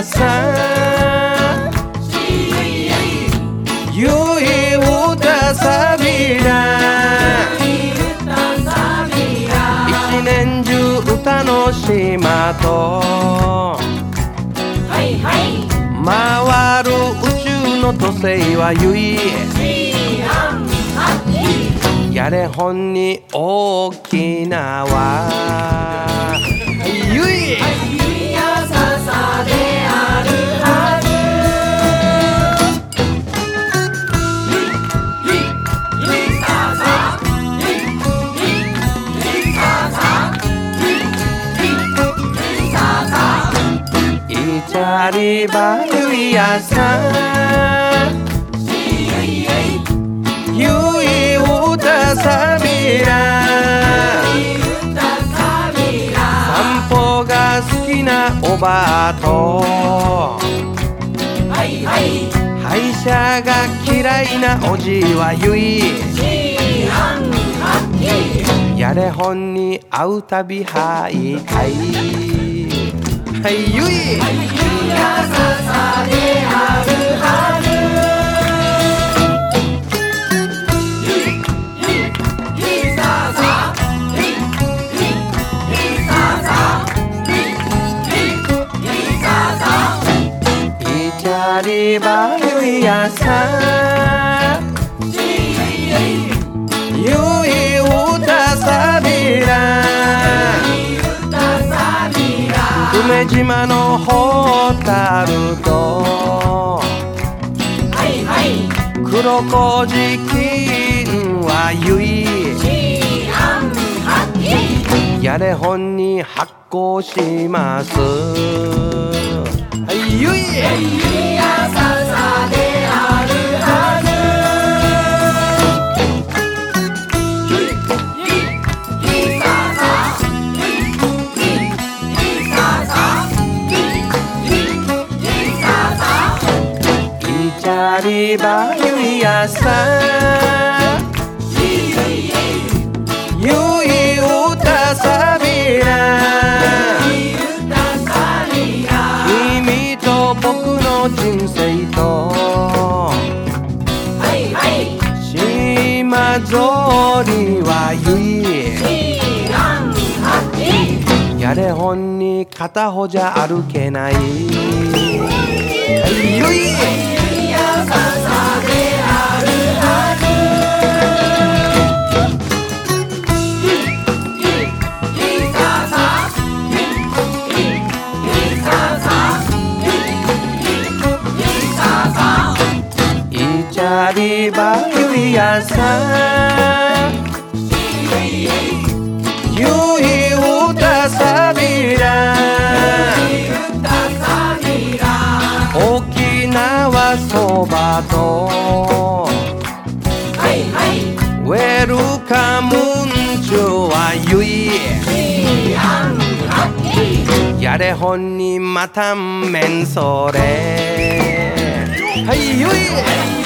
さゆいうたさびら一年中歌の島と回る宇宙の土星はゆいやれほんに大きなわゆいやささであるはずゆささゆささゆささいちゃりばゆいやさゆいうたさびら散歩が好きなおばあと歯医者が嫌いなおじはゆいやれほんに会うたびはいはいはいゆいやささであるはずりばゆいやさゆいうたさびら久米島のホタルと黒麹菌はゆいやれほんに発酵しますはいゆいやささであるはずゆささゆささゆささいちゃりばゆいやさゆいうたさびら君と僕の人生と島ぞりはゆいやれほんに片方じゃ歩けないはいゆいやささであるはずりばゆいやさゆいうたさびら沖縄そばとウェルカムンチュはゆいやれほんにまたんめんそれはいゆい